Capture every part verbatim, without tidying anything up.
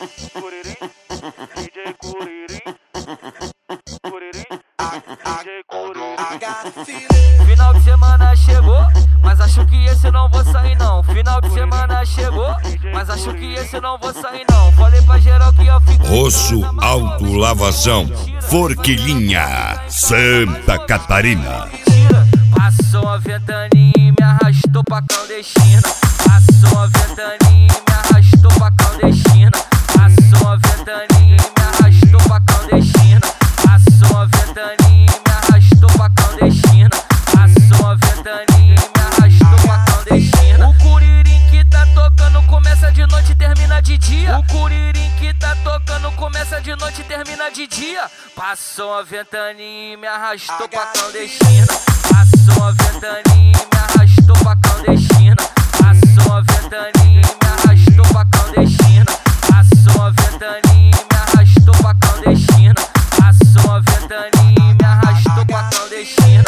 Curirim, D J Curirim, Curirim, D J Curirim. Final de semana chegou, mas acho que esse não vou sair não. Final de semana chegou, mas acho que esse não vou sair não. Falei pra geral que eu fico Rosso Autolavação, Forquilinha, Santa Catarina. Passou a ventania e me arrastou pra clandestina. Passou a ventania e me arrastou pra clandestina. Passou a ventania e me arrastou pra clandestina. Passou a ventania e me arrastou pra clandestina. Passou a ventania e me arrastou pra clandestina. O curirim que tá tocando começa de noite e termina de dia. O curirim que tá tocando começa de noite e termina de dia. Passou a ventania e me arrastou pra clandestina. Passou a ventania e me arrastou pra clandestina. Passou a ventania e me arrastou pra clandestina. Passou a ventania e me arrastou pra clandestina. Passou a ventania e me arrastou pra clandestina.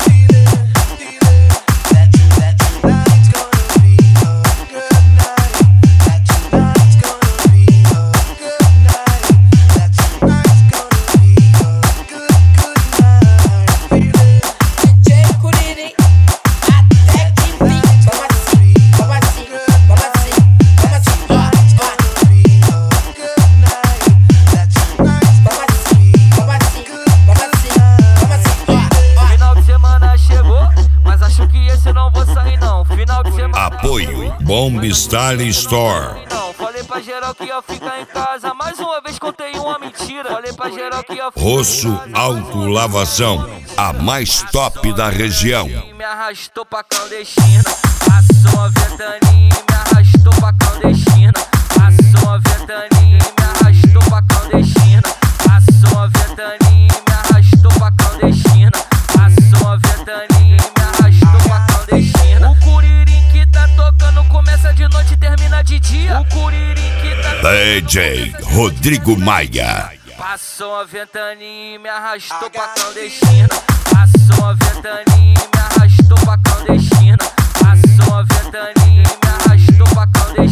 Apoio Bomb Style Store. Não, falei pra geral que ia ficar em casa. Mais uma vez contei uma mentira. Falei pra geral que ia ficar Rosso Autolavação, a mais top da região. Me arrastou pra clandestina. Passou a ventania e me arrastou pra clandestina. Passou a ventania e me arrastou pra clandestina. Passou a ventania e me arrastou pra clandestina. Passou a ventania e me arrastou pra clandestina. O curirim que tá tocando começa de noite e termina de dia. O curirim que tá D J Rodrigo Maia. Passou a ventania e me arrastou pra clandestina. Passou a ventania e me arrastou pra clandestina. Passou a ventania e me arrastou pra clandestina.